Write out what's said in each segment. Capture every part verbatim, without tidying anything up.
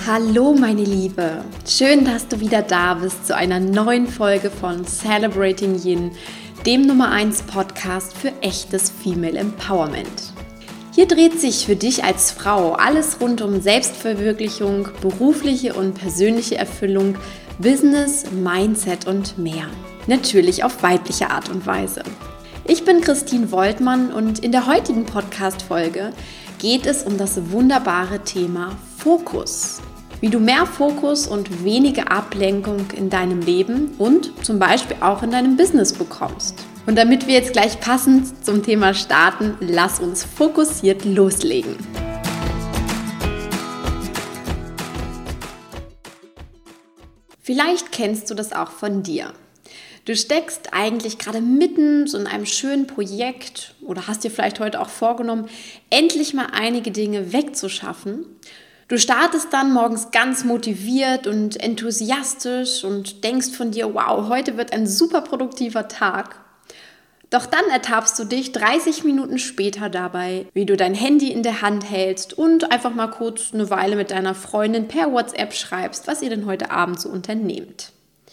Hallo meine Liebe, schön, dass du wieder da bist zu einer neuen Folge von Celebrating Yin, dem Nummer eins Podcast für echtes Female Empowerment. Hier dreht sich für dich als Frau alles rund um Selbstverwirklichung, berufliche und persönliche Erfüllung, Business, Mindset und mehr. Natürlich auf weibliche Art und Weise. Ich bin Christine Woltmann und in der heutigen Podcast-Folge geht es um das wunderbare Thema Fokus. Wie du mehr Fokus und weniger Ablenkung in deinem Leben und zum Beispiel auch in deinem Business bekommst. Und damit wir jetzt gleich passend zum Thema starten, lass uns fokussiert loslegen. Vielleicht kennst du das auch von dir. Du steckst eigentlich gerade mitten so in einem schönen Projekt oder hast dir vielleicht heute auch vorgenommen, endlich mal einige Dinge wegzuschaffen. Du startest dann morgens ganz motiviert und enthusiastisch und denkst von dir, wow, heute wird ein super produktiver Tag. Doch dann ertappst du dich dreißig Minuten später dabei, wie du dein Handy in der Hand hältst und einfach mal kurz eine Weile mit deiner Freundin per WhatsApp schreibst, was ihr denn heute Abend so unternehmt.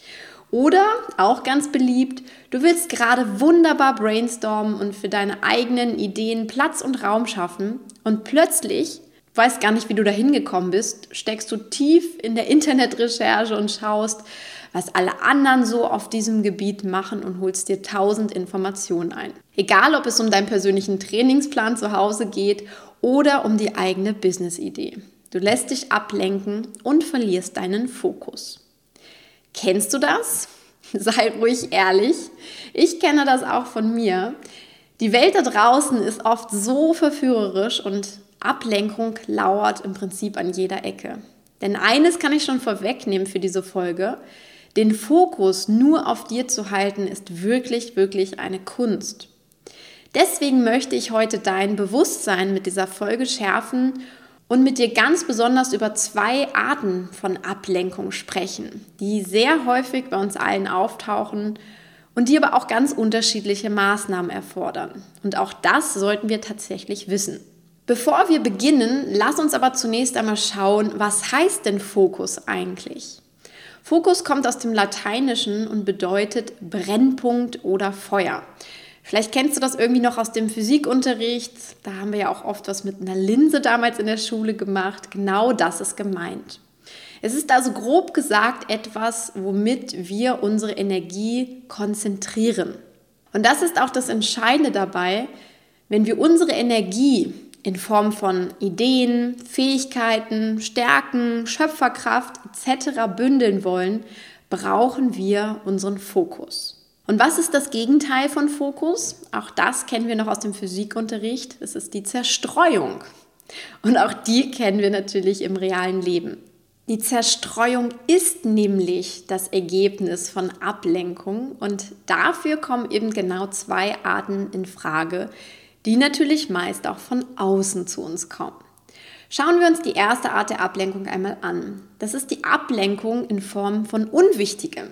Oder, auch ganz beliebt, du willst gerade wunderbar brainstormen und für deine eigenen Ideen Platz und Raum schaffen und plötzlich, du weißt gar nicht, wie du da hingekommen bist, steckst du tief in der Internetrecherche und schaust, was alle anderen so auf diesem Gebiet machen und holst dir tausend Informationen ein. Egal, ob es um deinen persönlichen Trainingsplan zu Hause geht oder um die eigene Business-Idee. Du lässt dich ablenken und verlierst deinen Fokus. Kennst du das? Sei ruhig ehrlich. Ich kenne das auch von mir. Die Welt da draußen ist oft so verführerisch und Ablenkung lauert im Prinzip an jeder Ecke. Denn eines kann ich schon vorwegnehmen für diese Folge. Den Fokus nur auf dir zu halten, ist wirklich, wirklich eine Kunst. Deswegen möchte ich heute dein Bewusstsein mit dieser Folge schärfen und mit dir ganz besonders über zwei Arten von Ablenkung sprechen, die sehr häufig bei uns allen auftauchen und die aber auch ganz unterschiedliche Maßnahmen erfordern. Und auch das sollten wir tatsächlich wissen. Bevor wir beginnen, lass uns aber zunächst einmal schauen, was heißt denn Fokus eigentlich? Fokus kommt aus dem Lateinischen und bedeutet Brennpunkt oder Feuer. Vielleicht kennst du das irgendwie noch aus dem Physikunterricht. Da haben wir ja auch oft was mit einer Linse damals in der Schule gemacht. Genau das ist gemeint. Es ist also grob gesagt etwas, womit wir unsere Energie konzentrieren. Und das ist auch das Entscheidende dabei, wenn wir unsere Energie in Form von Ideen, Fähigkeiten, Stärken, Schöpferkraft et cetera bündeln wollen, brauchen wir unseren Fokus. Und was ist das Gegenteil von Fokus? Auch das kennen wir noch aus dem Physikunterricht. Es ist die Zerstreuung. Und auch die kennen wir natürlich im realen Leben. Die Zerstreuung ist nämlich das Ergebnis von Ablenkung und dafür kommen eben genau zwei Arten in Frage, die natürlich meist auch von außen zu uns kommen. Schauen wir uns die erste Art der Ablenkung einmal an. Das ist die Ablenkung in Form von Unwichtigem.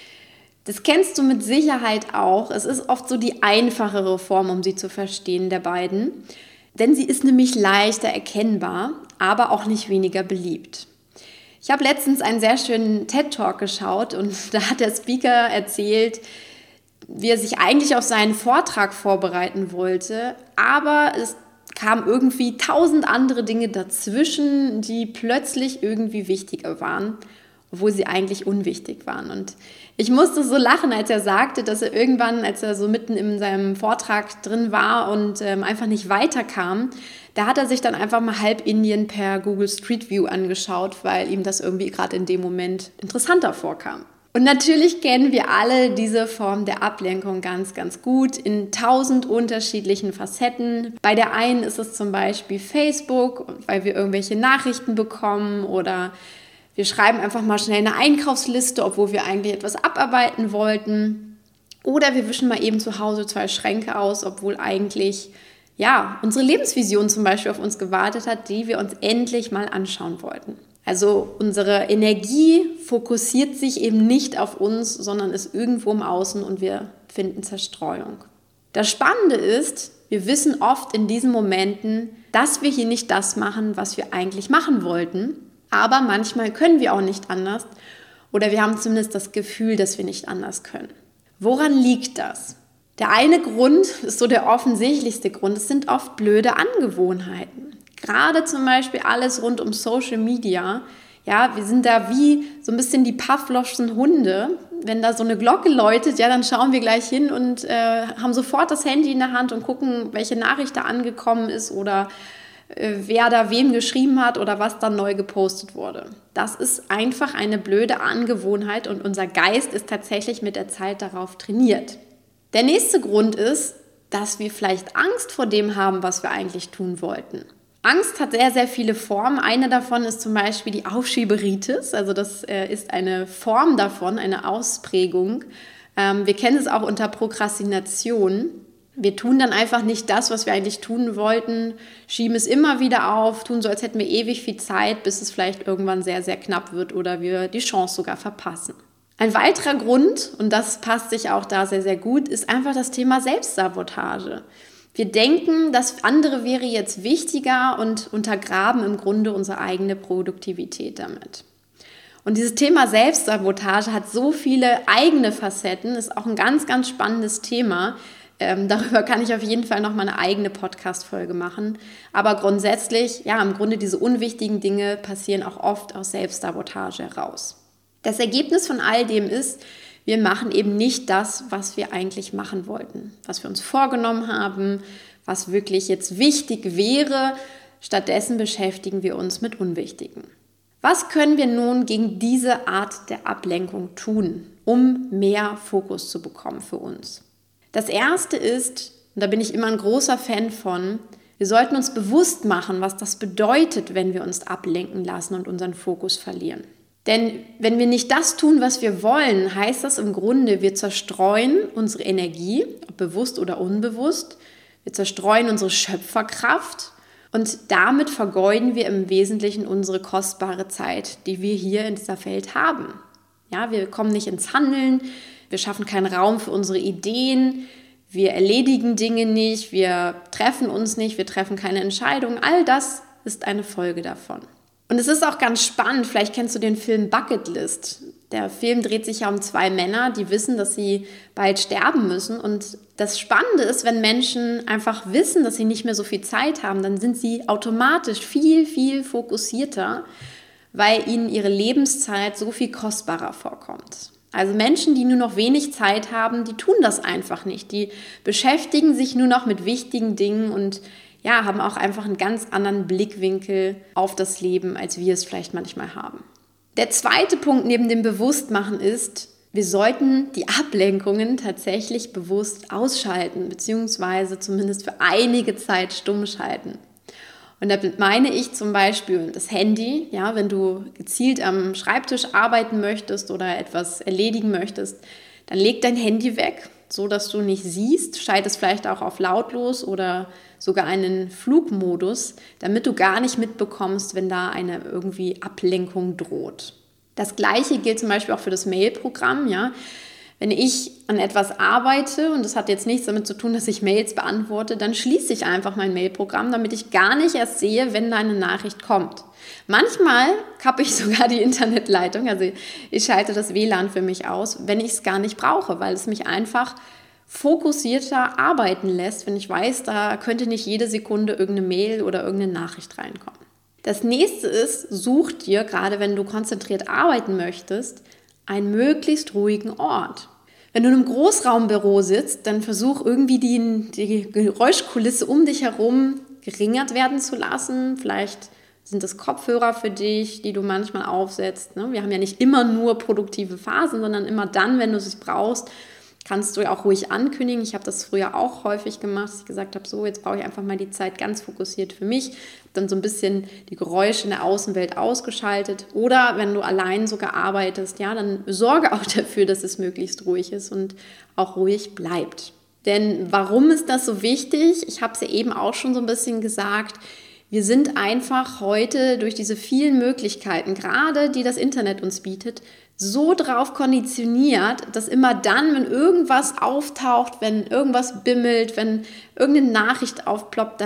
Das kennst du mit Sicherheit auch. Es ist oft so die einfachere Form, um sie zu verstehen, der beiden. Denn sie ist nämlich leichter erkennbar, aber auch nicht weniger beliebt. Ich habe letztens einen sehr schönen TED-Talk geschaut und da hat der Speaker erzählt, wie er sich eigentlich auf seinen Vortrag vorbereiten wollte, aber es kamen irgendwie tausend andere Dinge dazwischen, die plötzlich irgendwie wichtiger waren, obwohl sie eigentlich unwichtig waren. Und ich musste so lachen, als er sagte, dass er irgendwann, als er so mitten in seinem Vortrag drin war und ähm, einfach nicht weiterkam, da hat er sich dann einfach mal halb Indien per Google Street View angeschaut, weil ihm das irgendwie gerade in dem Moment interessanter vorkam. Und natürlich kennen wir alle diese Form der Ablenkung ganz, ganz gut in tausend unterschiedlichen Facetten. Bei der einen ist es zum Beispiel Facebook, weil wir irgendwelche Nachrichten bekommen oder wir schreiben einfach mal schnell eine Einkaufsliste, obwohl wir eigentlich etwas abarbeiten wollten. Oder wir wischen mal eben zu Hause zwei Schränke aus, obwohl eigentlich ja, unsere Lebensvision zum Beispiel auf uns gewartet hat, die wir uns endlich mal anschauen wollten. Also unsere Energie fokussiert sich eben nicht auf uns, sondern ist irgendwo im Außen und wir finden Zerstreuung. Das Spannende ist, wir wissen oft in diesen Momenten, dass wir hier nicht das machen, was wir eigentlich machen wollten. Aber manchmal können wir auch nicht anders oder wir haben zumindest das Gefühl, dass wir nicht anders können. Woran liegt das? Der eine Grund ist so der offensichtlichste Grund, es sind oft blöde Angewohnheiten. Gerade zum Beispiel alles rund um Social Media. Ja, wir sind da wie so ein bisschen die Pavlovschen Hunde. Wenn da so eine Glocke läutet, ja, dann schauen wir gleich hin und äh, haben sofort das Handy in der Hand und gucken, welche Nachricht da angekommen ist oder äh, wer da wem geschrieben hat oder was dann neu gepostet wurde. Das ist einfach eine blöde Angewohnheit und unser Geist ist tatsächlich mit der Zeit darauf trainiert. Der nächste Grund ist, dass wir vielleicht Angst vor dem haben, was wir eigentlich tun wollten. Angst hat sehr, sehr viele Formen. Eine davon ist zum Beispiel die Aufschieberitis. Also das äh, ist eine Form davon, eine Ausprägung. Ähm, wir kennen es auch unter Prokrastination. Wir tun dann einfach nicht das, was wir eigentlich tun wollten, schieben es immer wieder auf, tun so, als hätten wir ewig viel Zeit, bis es vielleicht irgendwann sehr, sehr knapp wird oder wir die Chance sogar verpassen. Ein weiterer Grund, und das passt sich auch da sehr, sehr gut, ist einfach das Thema Selbstsabotage. Wir denken, das andere wäre jetzt wichtiger und untergraben im Grunde unsere eigene Produktivität damit. Und dieses Thema Selbstsabotage hat so viele eigene Facetten, ist auch ein ganz, ganz spannendes Thema. Ähm, darüber kann ich auf jeden Fall noch mal eine eigene Podcast-Folge machen. Aber grundsätzlich, ja, im Grunde diese unwichtigen Dinge passieren auch oft aus Selbstsabotage heraus. Das Ergebnis von all dem ist, wir machen eben nicht das, was wir eigentlich machen wollten, was wir uns vorgenommen haben, was wirklich jetzt wichtig wäre. Stattdessen beschäftigen wir uns mit Unwichtigen. Was können wir nun gegen diese Art der Ablenkung tun, um mehr Fokus zu bekommen für uns? Das Erste ist, und da bin ich immer ein großer Fan von, wir sollten uns bewusst machen, was das bedeutet, wenn wir uns ablenken lassen und unseren Fokus verlieren. Denn wenn wir nicht das tun, was wir wollen, heißt das im Grunde, wir zerstreuen unsere Energie, ob bewusst oder unbewusst. Wir zerstreuen unsere Schöpferkraft und damit vergeuden wir im Wesentlichen unsere kostbare Zeit, die wir hier in dieser Welt haben. Ja, wir kommen nicht ins Handeln, wir schaffen keinen Raum für unsere Ideen, wir erledigen Dinge nicht, wir treffen uns nicht, wir treffen keine Entscheidungen. All das ist eine Folge davon. Und es ist auch ganz spannend, vielleicht kennst du den Film Bucket List. Der Film dreht sich ja um zwei Männer, die wissen, dass sie bald sterben müssen. Und das Spannende ist, wenn Menschen einfach wissen, dass sie nicht mehr so viel Zeit haben, dann sind sie automatisch viel, viel fokussierter, weil ihnen ihre Lebenszeit so viel kostbarer vorkommt. Also Menschen, die nur noch wenig Zeit haben, die tun das einfach nicht. Die beschäftigen sich nur noch mit wichtigen Dingen und ja, haben auch einfach einen ganz anderen Blickwinkel auf das Leben, als wir es vielleicht manchmal haben. Der zweite Punkt neben dem Bewusstmachen ist, wir sollten die Ablenkungen tatsächlich bewusst ausschalten, beziehungsweise zumindest für einige Zeit stumm schalten. Und damit meine ich zum Beispiel das Handy, ja, wenn du gezielt am Schreibtisch arbeiten möchtest oder etwas erledigen möchtest, dann leg dein Handy weg, so dass du nicht siehst, schaltest vielleicht auch auf lautlos oder sogar einen Flugmodus, damit du gar nicht mitbekommst, wenn da eine irgendwie Ablenkung droht. Das Gleiche gilt zum Beispiel auch für das Mail-Programm, ja. Wenn ich an etwas arbeite und das hat jetzt nichts damit zu tun, dass ich Mails beantworte, dann schließe ich einfach mein Mail-Programm, damit ich gar nicht erst sehe, wenn da eine Nachricht kommt. Manchmal kappe ich sogar die Internetleitung, also ich schalte das W L A N für mich aus, wenn ich es gar nicht brauche, weil es mich einfach fokussierter arbeiten lässt, wenn ich weiß, da könnte nicht jede Sekunde irgendeine Mail oder irgendeine Nachricht reinkommen. Das nächste ist, such dir, gerade wenn du konzentriert arbeiten möchtest, einen möglichst ruhigen Ort. Wenn du in einem Großraumbüro sitzt, dann versuch irgendwie die, die Geräuschkulisse um dich herum geringert werden zu lassen. Vielleicht sind das Kopfhörer für dich, die du manchmal aufsetzt. Wir haben ja nicht immer nur produktive Phasen, sondern immer dann, wenn du es brauchst, kannst du ja auch ruhig ankündigen. Ich habe das früher auch häufig gemacht, dass ich gesagt habe, so, jetzt brauche ich einfach mal die Zeit ganz fokussiert für mich. Habe dann so ein bisschen die Geräusche in der Außenwelt ausgeschaltet. Oder wenn du allein sogar arbeitest, ja, dann sorge auch dafür, dass es möglichst ruhig ist und auch ruhig bleibt. Denn warum ist das so wichtig? Ich habe es ja eben auch schon so ein bisschen gesagt. Wir sind einfach heute durch diese vielen Möglichkeiten, gerade die das Internet uns bietet, so drauf konditioniert, dass immer dann, wenn irgendwas auftaucht, wenn irgendwas bimmelt, wenn irgendeine Nachricht aufploppt, dann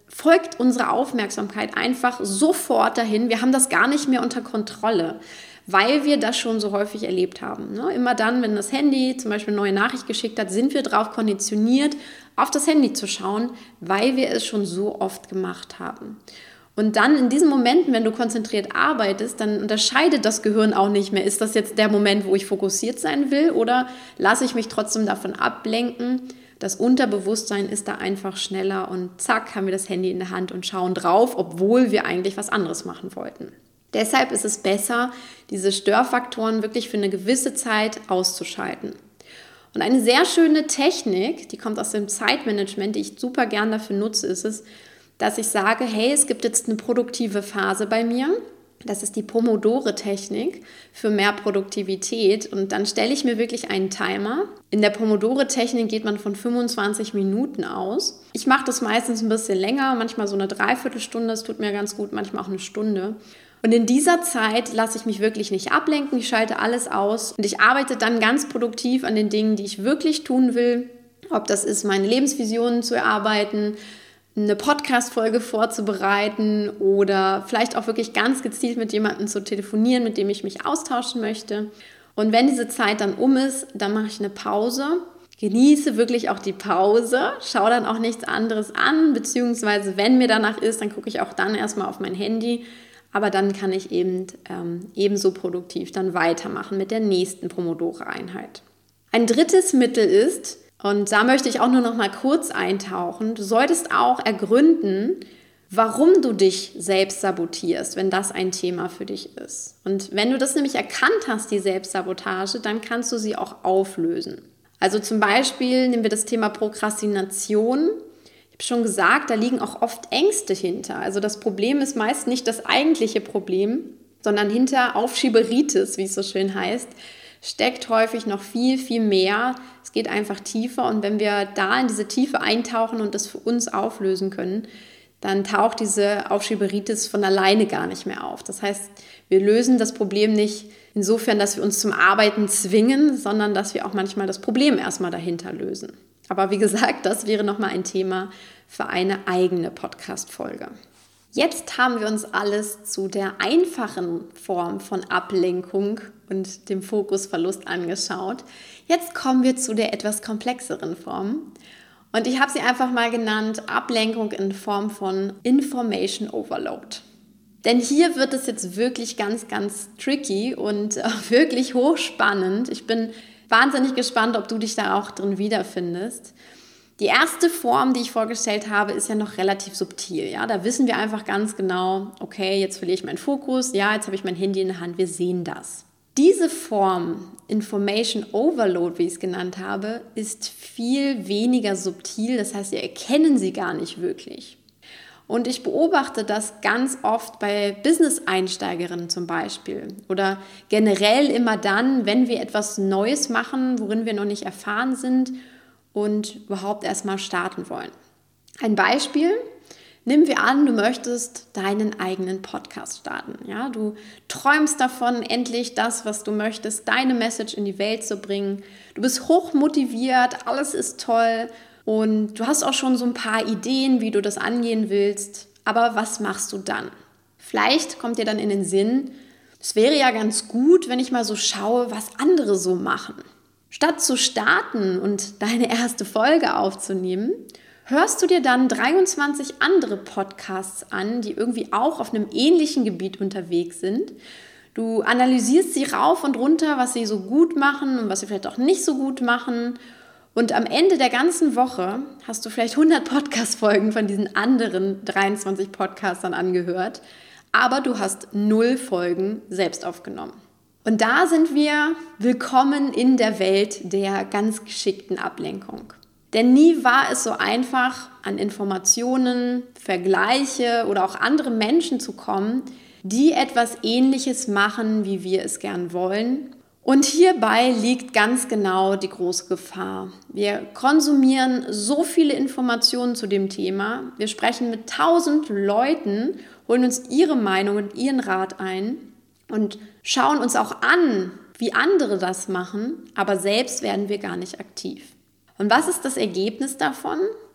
folgt unsere Aufmerksamkeit einfach sofort dahin. Wir haben das gar nicht mehr unter Kontrolle, weil wir das schon so häufig erlebt haben. Ne? Immer dann, wenn das Handy zum Beispiel eine neue Nachricht geschickt hat, sind wir darauf konditioniert, auf das Handy zu schauen, weil wir es schon so oft gemacht haben. Und dann in diesen Momenten, wenn du konzentriert arbeitest, dann unterscheidet das Gehirn auch nicht mehr, ist das jetzt der Moment, wo ich fokussiert sein will oder lasse ich mich trotzdem davon ablenken. Das Unterbewusstsein ist da einfach schneller und zack, haben wir das Handy in der Hand und schauen drauf, obwohl wir eigentlich was anderes machen wollten. Deshalb ist es besser, diese Störfaktoren wirklich für eine gewisse Zeit auszuschalten. Und eine sehr schöne Technik, die kommt aus dem Zeitmanagement, die ich super gern dafür nutze, ist es, dass ich sage, hey, es gibt jetzt eine produktive Phase bei mir. Das ist die Pomodore-Technik für mehr Produktivität. Und dann stelle ich mir wirklich einen Timer. In der Pomodore-Technik geht man von fünfundzwanzig Minuten aus. Ich mache das meistens ein bisschen länger, manchmal so eine Dreiviertelstunde. Das tut mir ganz gut, manchmal auch eine Stunde. Und in dieser Zeit lasse ich mich wirklich nicht ablenken. Ich schalte alles aus und ich arbeite dann ganz produktiv an den Dingen, die ich wirklich tun will. Ob das ist, meine Lebensvisionen zu erarbeiten, eine Podcast-Folge vorzubereiten oder vielleicht auch wirklich ganz gezielt mit jemandem zu telefonieren, mit dem ich mich austauschen möchte. Und wenn diese Zeit dann um ist, dann mache ich eine Pause, genieße wirklich auch die Pause, schaue dann auch nichts anderes an, beziehungsweise wenn mir danach ist, dann gucke ich auch dann erstmal auf mein Handy, aber dann kann ich eben ähm, ebenso produktiv dann weitermachen mit der nächsten Pomodore-Einheit. Ein drittes Mittel ist, und da möchte ich auch nur noch mal kurz eintauchen. Du solltest auch ergründen, warum du dich selbst sabotierst, wenn das ein Thema für dich ist. Und wenn du das nämlich erkannt hast, die Selbstsabotage, dann kannst du sie auch auflösen. Also zum Beispiel nehmen wir das Thema Prokrastination. Ich habe schon gesagt, da liegen auch oft Ängste hinter. Also das Problem ist meist nicht das eigentliche Problem, sondern hinter Aufschieberitis, wie es so schön heißt, steckt häufig noch viel, viel mehr. Es geht einfach tiefer und wenn wir da in diese Tiefe eintauchen und das für uns auflösen können, dann taucht diese Aufschieberitis von alleine gar nicht mehr auf. Das heißt, wir lösen das Problem nicht insofern, dass wir uns zum Arbeiten zwingen, sondern dass wir auch manchmal das Problem erstmal dahinter lösen. Aber wie gesagt, das wäre nochmal ein Thema für eine eigene Podcast-Folge. Jetzt haben wir uns alles zu der einfachen Form von Ablenkung und dem Fokusverlust angeschaut. Jetzt kommen wir zu der etwas komplexeren Form. Und ich habe sie einfach mal genannt, Ablenkung in Form von Information Overload. Denn hier wird es jetzt wirklich ganz, ganz tricky und wirklich hochspannend. Ich bin wahnsinnig gespannt, ob du dich da auch drin wiederfindest. Die erste Form, die ich vorgestellt habe, ist ja noch relativ subtil. Ja? Da wissen wir einfach ganz genau, okay, jetzt verliere ich meinen Fokus, ja, jetzt habe ich mein Handy in der Hand, wir sehen das. Diese Form, Information Overload, wie ich es genannt habe, ist viel weniger subtil, das heißt, wir erkennen sie gar nicht wirklich. Und ich beobachte das ganz oft bei Business-Einsteigerinnen zum Beispiel oder generell immer dann, wenn wir etwas Neues machen, worin wir noch nicht erfahren sind und überhaupt erstmal starten wollen. Ein Beispiel, nehmen wir an, du möchtest deinen eigenen Podcast starten. Ja? Du träumst davon, endlich das, was du möchtest, deine Message in die Welt zu bringen. Du bist hochmotiviert, alles ist toll und du hast auch schon so ein paar Ideen, wie du das angehen willst. Aber was machst du dann? Vielleicht kommt dir dann in den Sinn, es wäre ja ganz gut, wenn ich mal so schaue, was andere so machen. Statt zu starten und deine erste Folge aufzunehmen, hörst du dir dann dreiundzwanzig andere Podcasts an, die irgendwie auch auf einem ähnlichen Gebiet unterwegs sind. Du analysierst sie rauf und runter, was sie so gut machen und was sie vielleicht auch nicht so gut machen. Und am Ende der ganzen Woche hast du vielleicht hundert Podcast-Folgen von diesen anderen dreiundzwanzig Podcastern angehört, aber du hast null Folgen selbst aufgenommen. Und da sind wir willkommen in der Welt der ganz geschickten Ablenkung. Denn nie war es so einfach, an Informationen, Vergleiche oder auch andere Menschen zu kommen, die etwas Ähnliches machen, wie wir es gern wollen. Und hierbei liegt ganz genau die große Gefahr. Wir konsumieren so viele Informationen zu dem Thema. Wir sprechen mit tausend Leuten, holen uns ihre Meinung und ihren Rat ein und schauen uns auch an, wie andere das machen, aber selbst werden wir gar nicht aktiv. Und was ist das Ergebnis davon?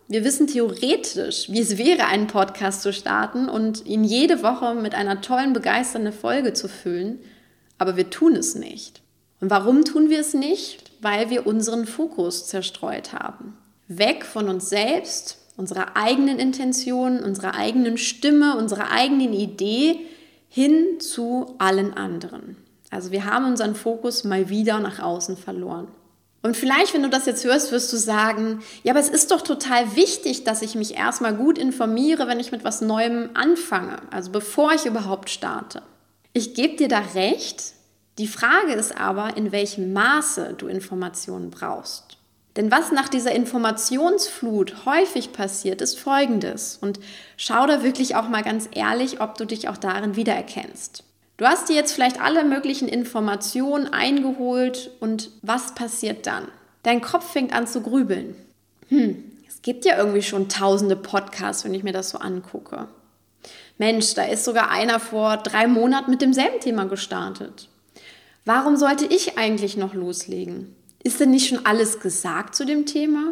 Wir wissen theoretisch, wie es wäre, einen Podcast zu starten und ihn jede Woche mit einer tollen, begeisternden Folge zu füllen, aber wir tun es nicht. Und warum tun wir es nicht? Weil wir unseren Fokus zerstreut haben. Weg von uns selbst, unserer eigenen Intention, unserer eigenen Stimme, unserer eigenen Idee hin zu allen anderen. Also wir haben unseren Fokus mal wieder nach außen verloren. Und vielleicht, wenn du das jetzt hörst, wirst du sagen, ja, aber es ist doch total wichtig, dass ich mich erstmal gut informiere, wenn ich mit was Neuem anfange, also bevor ich überhaupt starte. Ich gebe dir da recht. Die Frage ist aber, in welchem Maße du Informationen brauchst. Denn was nach dieser Informationsflut häufig passiert, ist Folgendes. Und schau da wirklich auch mal ganz ehrlich, ob du dich auch darin wiedererkennst. Du hast dir jetzt vielleicht alle möglichen Informationen eingeholt und was passiert dann? Dein Kopf fängt an zu grübeln. Hm, es gibt ja irgendwie schon tausende Podcasts, wenn ich mir das so angucke. Mensch, da ist sogar einer vor drei Monaten mit demselben Thema gestartet. Warum sollte ich eigentlich noch loslegen? Ist denn nicht schon alles gesagt zu dem Thema?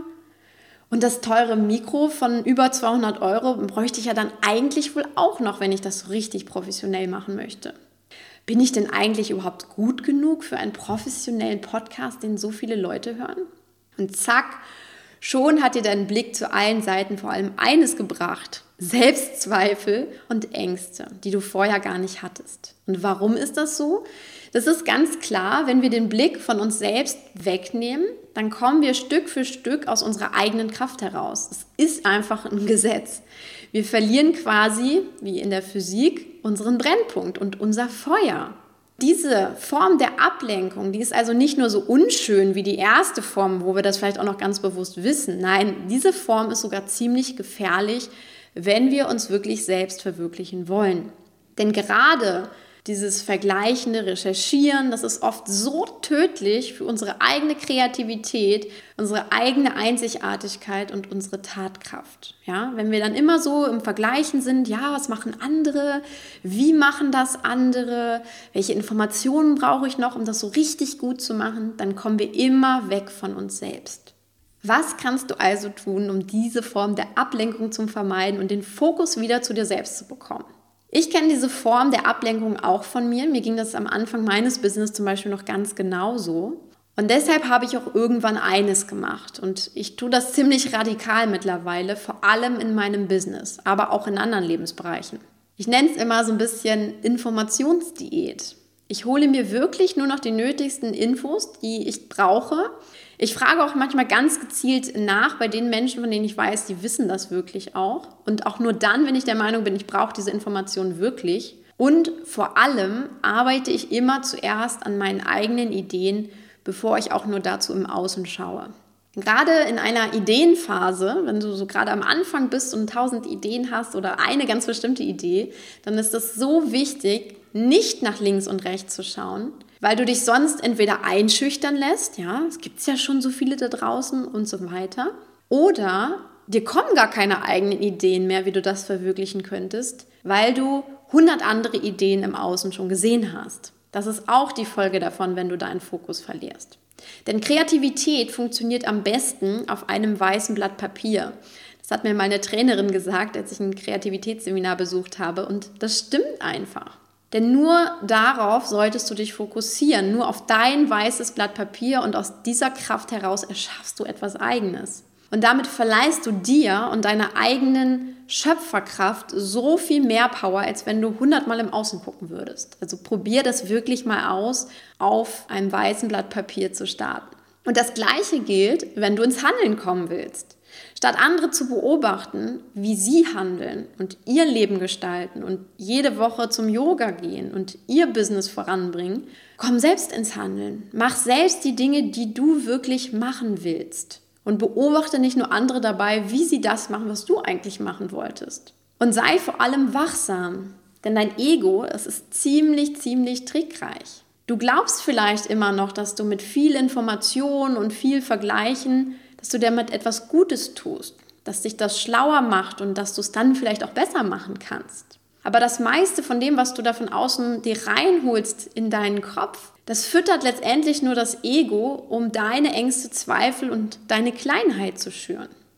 Und das teure Mikro von über zweihundert Euro bräuchte ich ja dann eigentlich wohl auch noch, wenn ich das so richtig professionell machen möchte. Bin ich denn eigentlich überhaupt gut genug für einen professionellen Podcast, den so viele Leute hören? Und zack, schon hat dir dein Blick zu allen Seiten vor allem eines gebracht: Selbstzweifel und Ängste, die du vorher gar nicht hattest. Und warum ist das so? Das ist ganz klar, wenn wir den Blick von uns selbst wegnehmen, dann kommen wir Stück für Stück aus unserer eigenen Kraft heraus. Es ist einfach ein Gesetz. Wir verlieren quasi, wie in der Physik, unseren Brennpunkt und unser Feuer. Diese Form der Ablenkung, die ist also nicht nur so unschön wie die erste Form, wo wir das vielleicht auch noch ganz bewusst wissen. Nein, diese Form ist sogar ziemlich gefährlich, wenn wir uns wirklich selbst verwirklichen wollen. Denn gerade dieses vergleichende Recherchieren, das ist oft so tödlich für unsere eigene Kreativität, unsere eigene Einzigartigkeit und unsere Tatkraft. Ja, wenn wir dann immer so im Vergleichen sind, ja, was machen andere, wie machen das andere, welche Informationen brauche ich noch, um das so richtig gut zu machen, dann kommen wir immer weg von uns selbst. Was kannst du also tun, um diese Form der Ablenkung zu vermeiden und den Fokus wieder zu dir selbst zu bekommen? Ich kenne diese Form der Ablenkung auch von mir. Mir ging das am Anfang meines Business zum Beispiel noch ganz genauso. Und deshalb habe ich auch irgendwann eines gemacht. Und ich tue das ziemlich radikal mittlerweile, vor allem in meinem Business, aber auch in anderen Lebensbereichen. Ich nenne es immer so ein bisschen Informationsdiät. Ich hole mir wirklich nur noch die nötigsten Infos, die ich brauche. Ich frage auch manchmal ganz gezielt nach bei den Menschen, von denen ich weiß, die wissen das wirklich auch. Und auch nur dann, wenn ich der Meinung bin, ich brauche diese Informationen wirklich. Und vor allem arbeite ich immer zuerst an meinen eigenen Ideen, bevor ich auch nur dazu im Außen schaue. Gerade in einer Ideenphase, wenn du so gerade am Anfang bist und tausend Ideen hast oder eine ganz bestimmte Idee, dann ist es so wichtig, nicht nach links und rechts zu schauen, weil du dich sonst entweder einschüchtern lässt, ja, es gibt ja schon so viele da draußen und so weiter, oder dir kommen gar keine eigenen Ideen mehr, wie du das verwirklichen könntest, weil du hundert andere Ideen im Außen schon gesehen hast. Das ist auch die Folge davon, wenn du deinen Fokus verlierst. Denn Kreativität funktioniert am besten auf einem weißen Blatt Papier. Das hat mir meine Trainerin gesagt, als ich ein Kreativitätsseminar besucht habe, und das stimmt einfach. Denn nur darauf solltest du dich fokussieren, nur auf dein weißes Blatt Papier, und aus dieser Kraft heraus erschaffst du etwas Eigenes. Und damit verleihst du dir und deiner eigenen Schöpferkraft so viel mehr Power, als wenn du hundertmal im Außen gucken würdest. Also probier das wirklich mal aus, auf einem weißen Blatt Papier zu starten. Und das Gleiche gilt, wenn du ins Handeln kommen willst. Statt andere zu beobachten, wie sie handeln und ihr Leben gestalten und jede Woche zum Yoga gehen und ihr Business voranbringen, komm selbst ins Handeln. Mach selbst die Dinge, die du wirklich machen willst. Und beobachte nicht nur andere dabei, wie sie das machen, was du eigentlich machen wolltest. Und sei vor allem wachsam, denn dein Ego, es ist ziemlich, ziemlich trickreich. Du glaubst vielleicht immer noch, dass du mit viel Information und viel Vergleichen, dass du damit etwas Gutes tust, dass dich das schlauer macht und dass du es dann vielleicht auch besser machen kannst. Aber das meiste von dem, was du da von außen dir reinholst in deinen Kopf, das füttert letztendlich nur das Ego, um deine Ängste, Zweifel und deine Kleinheit zu schüren.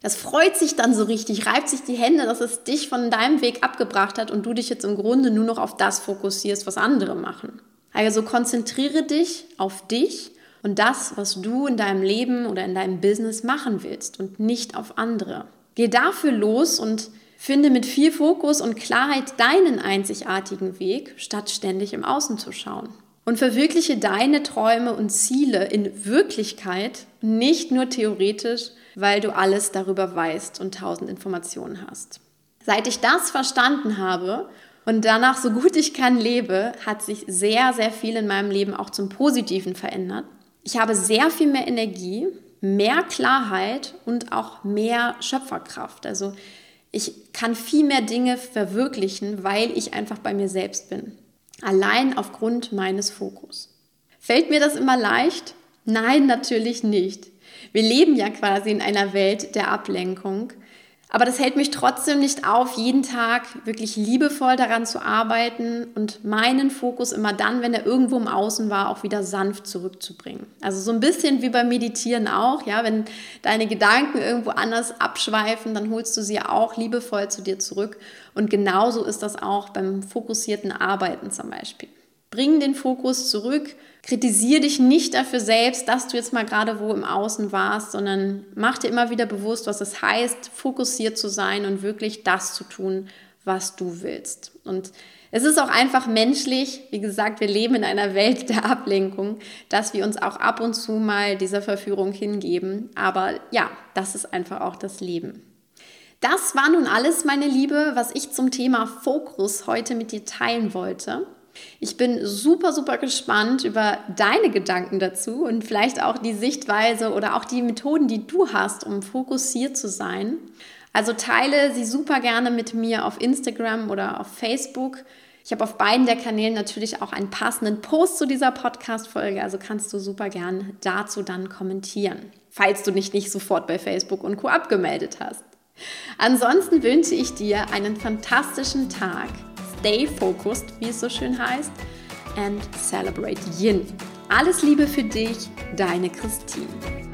Das freut sich dann so richtig, reibt sich die Hände, dass es dich von deinem Weg abgebracht hat und du dich jetzt im Grunde nur noch auf das fokussierst, was andere machen. Also konzentriere dich auf dich und das, was du in deinem Leben oder in deinem Business machen willst und nicht auf andere. Geh dafür los und finde mit viel Fokus und Klarheit deinen einzigartigen Weg, statt ständig im Außen zu schauen. Und verwirkliche deine Träume und Ziele in Wirklichkeit, nicht nur theoretisch, weil du alles darüber weißt und tausend Informationen hast. Seit ich das verstanden habe und danach so gut ich kann lebe, hat sich sehr, sehr viel in meinem Leben auch zum Positiven verändert. Ich habe sehr viel mehr Energie, mehr Klarheit und auch mehr Schöpferkraft. Also ich kann viel mehr Dinge verwirklichen, weil ich einfach bei mir selbst bin. Allein aufgrund meines Fokus. Fällt mir das immer leicht? Nein, natürlich nicht. Wir leben ja quasi in einer Welt der Ablenkung. Aber das hält mich trotzdem nicht auf, jeden Tag wirklich liebevoll daran zu arbeiten und meinen Fokus immer dann, wenn er irgendwo im Außen war, auch wieder sanft zurückzubringen. Also so ein bisschen wie beim Meditieren auch, ja, wenn deine Gedanken irgendwo anders abschweifen, dann holst du sie auch liebevoll zu dir zurück. Und genauso ist das auch beim fokussierten Arbeiten zum Beispiel. Bring den Fokus zurück, kritisiere dich nicht dafür selbst, dass du jetzt mal gerade wo im Außen warst, sondern mach dir immer wieder bewusst, was es heißt, fokussiert zu sein und wirklich das zu tun, was du willst. Und es ist auch einfach menschlich, wie gesagt, wir leben in einer Welt der Ablenkung, dass wir uns auch ab und zu mal dieser Verführung hingeben. Aber ja, das ist einfach auch das Leben. Das war nun alles, meine Liebe, was ich zum Thema Fokus heute mit dir teilen wollte. Ich bin super, super gespannt über deine Gedanken dazu und vielleicht auch die Sichtweise oder auch die Methoden, die du hast, um fokussiert zu sein. Also teile sie super gerne mit mir auf Instagram oder auf Facebook. Ich habe auf beiden der Kanälen natürlich auch einen passenden Post zu dieser Podcast-Folge, also kannst du super gern dazu dann kommentieren, falls du dich nicht sofort bei Facebook und Co. abgemeldet hast. Ansonsten wünsche ich dir einen fantastischen Tag. Stay focused, wie es so schön heißt, and celebrate Yin. Alles Liebe für dich, deine Christine.